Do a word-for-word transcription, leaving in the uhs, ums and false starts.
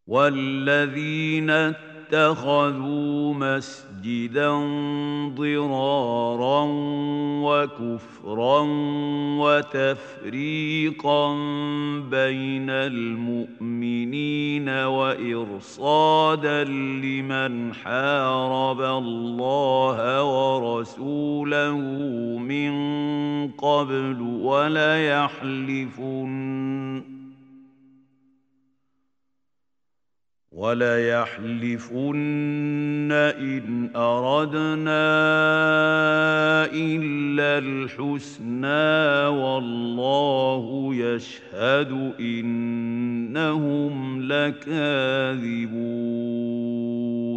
والذين اتخذوا مسجدا ضرارا وكفرا وتفريقا بين المؤمنين وإرصادا لمن حارب الله ورسوله من قبل وليحلفن وليحلفن إن أردنا إلا الحسنى والله يشهد إنهم لكاذبون